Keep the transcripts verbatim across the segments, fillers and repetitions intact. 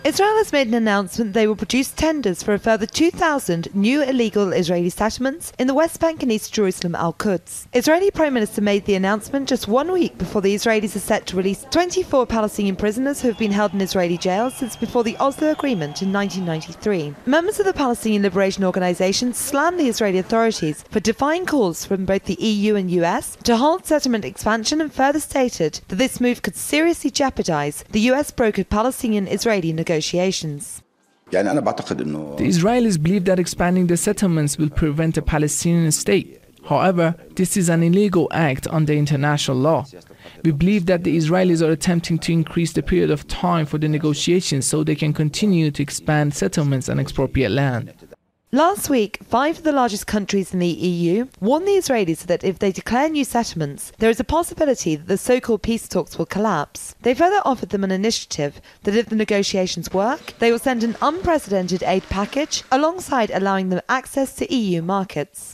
Israel has made an announcement they will produce tenders for a further two thousand new illegal Israeli settlements in the West Bank and East Jerusalem Al-Quds. Israeli Prime Minister made the announcement just one week before the Israelis are set to release twenty-four Palestinian prisoners who have been held in Israeli jails since before the Oslo Agreement in nineteen ninety-three. Members of the Palestinian Liberation Organization slammed the Israeli authorities for defying calls from both the E U and U S to halt settlement expansion, and further stated that this move could seriously jeopardize the U S-brokered Palestinian-Israeli negotiations. Negotiations. The Israelis believe that expanding the settlements will prevent a Palestinian state. However, this is an illegal act under international law. We believe that the Israelis are attempting to increase the period of time for the negotiations so they can continue to expand settlements and expropriate land. Last week, five of the largest countries in the E U warned the Israelis that if they declare new settlements, there is a possibility that the so-called peace talks will collapse. They further offered them an initiative that if the negotiations work, they will send an unprecedented aid package alongside allowing them access to E U markets.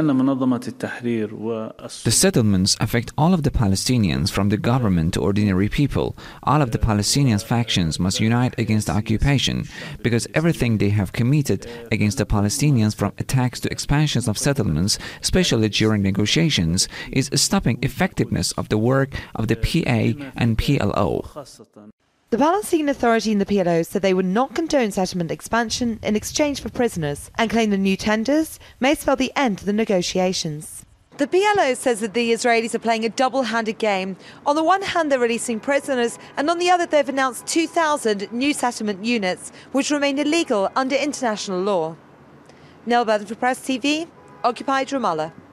The settlements affect all of the Palestinians, from the government to ordinary people. All of the Palestinian factions must unite against the occupation, because everything they have committed against the Palestinians, from attacks to expansions of settlements, especially during negotiations, is stopping effectiveness of the work of the P A and P L O. The Palestinian Authority and the P L O said they would not condone settlement expansion in exchange for prisoners, and claim the new tenders may spell the end of the negotiations. The P L O says that the Israelis are playing a double-handed game. On the one hand, they're releasing prisoners, and on the other, they've announced two thousand new settlement units, which remain illegal under international law. Nil Burden for Press T V, occupied Ramallah.